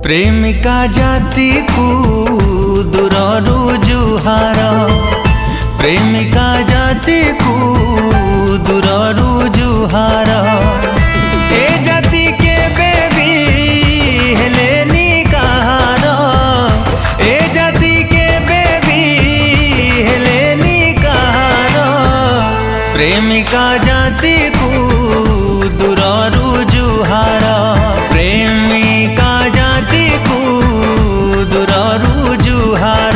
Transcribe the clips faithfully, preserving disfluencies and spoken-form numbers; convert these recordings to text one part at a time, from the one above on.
प्रेमिका जाति को दूररू जुहार प्रेमिका जाति को दूररू जुहार ए जाति के बेबी हेलेनी कहार ए जाति के बेबी हेलेनी कहार प्रेमिका जाति को दूररू जुहार प्रेमिका जाति को दूररू जुहार।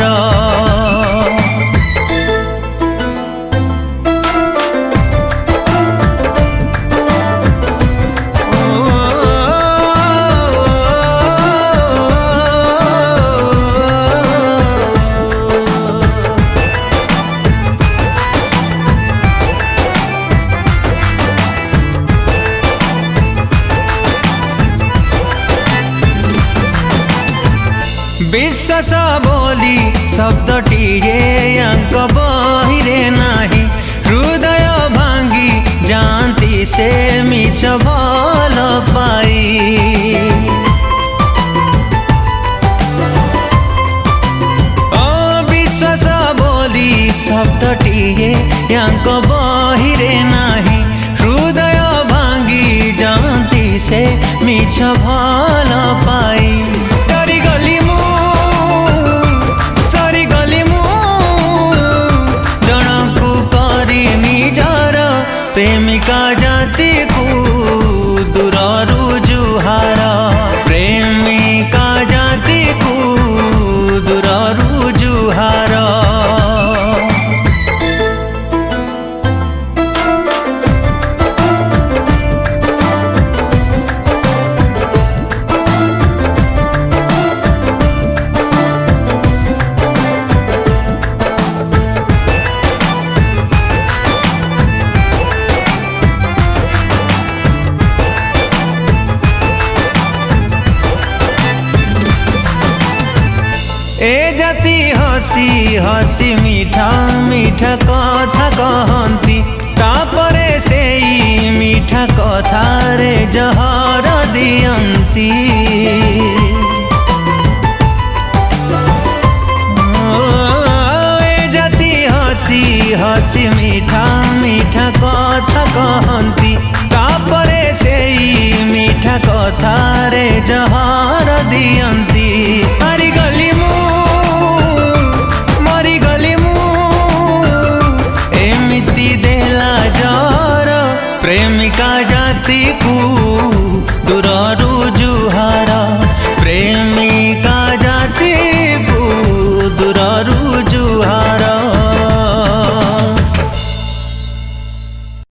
विश्वास बोली शब्दटीए अंक बहिरे नाही हृदय भांगी जानती से मिछ भल पाई ओ विश्वास बोली शब्दटीए अंक बहिरे नाही हृदय भांगी जानती से मिछ भल पाई प्रेमिका जाति को दूररू जुहार प्रेमिका जाति को दूररू जुहार। ए जाति हसी हसी मीठा मीठा कथा कहती तापरे से मीठा कथा रे जहर दियंती ए जाति हसी हसी मीठा मीठा कथा कहती तापरे से मीठा कथा रे जहर दियंती